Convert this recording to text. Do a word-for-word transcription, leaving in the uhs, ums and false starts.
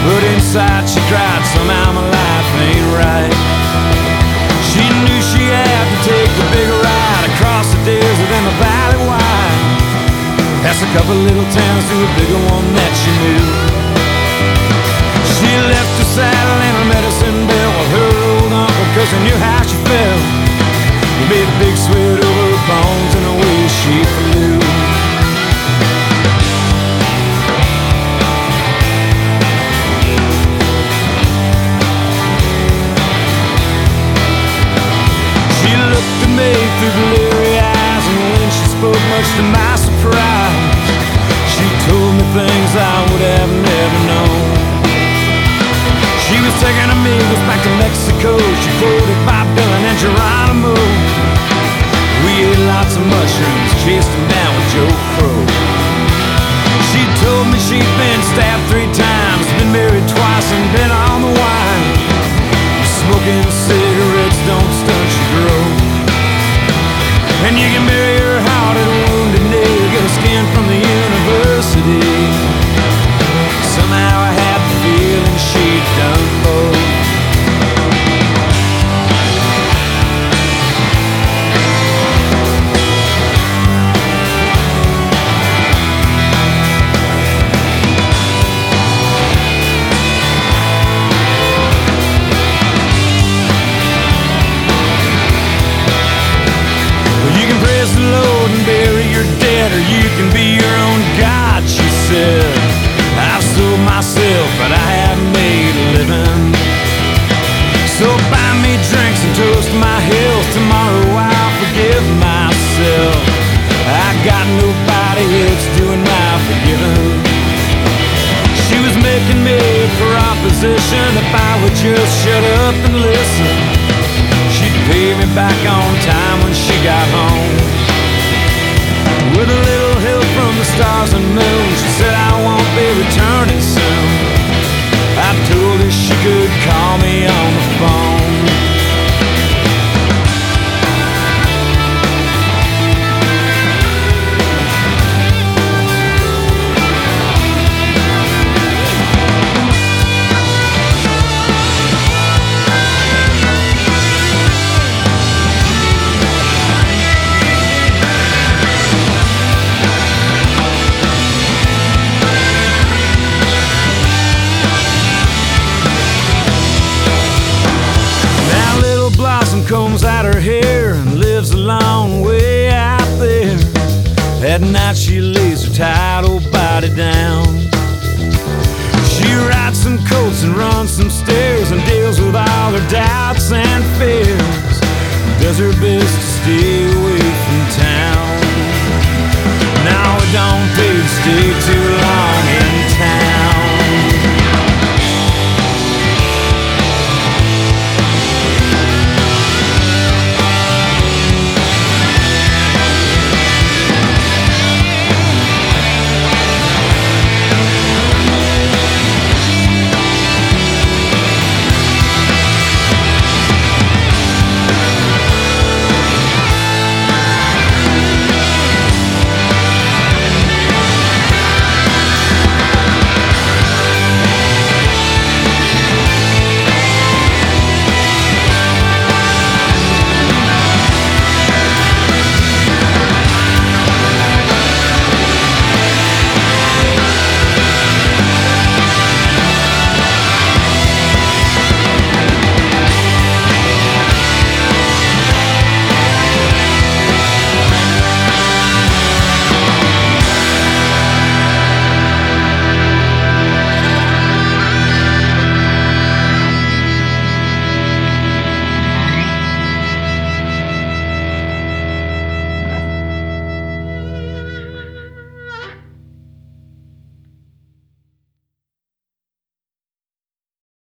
but inside she cried, somehow my life ain't right. She knew she had to take the big ride across the desert and the valley wide, past a couple little towns to a bigger one that she knew. She left her saddle and her medicine belt with her old uncle, cause he knew how she felt. He made a big sweat over her bones and the way she flew. She looked at me through bleary eyes, and when she spoke, much to my surprise, she told me things I would have never known. She was taking amigos back to Mexico. She quoted Bob Dylan and Geronimo. We ate lots of mushrooms, chased them down with Joe Crow. She told me she'd been stabbed three times, been married twice and been on the wine. Smoking cigarettes don't stunt your growth, and you can bury your heart at a wounded knee, get a skin from the university. Somehow I had the feeling she'd done both. Well, you can praise the Lord and bury your dead, or you can be your own God, she said. I've sold myself, but I haven't made a living. So buy me drinks and toast my health. Tomorrow I'll forgive myself. I got nobody else doing my forgiving. She was making me for opposition. If I would just shut up and listen, she'd pay me back on time when she got home. With a little help from the stars and moon, she said I won't be returning soon. I told her she could call me on the phone. Combs out her hair and lives a long way out there. At night she lays her tired old body down. She rides some colts and runs some stairs and deals with all her doubts and fears. Does her best to stay away from town. Now it don't pay to stay too long.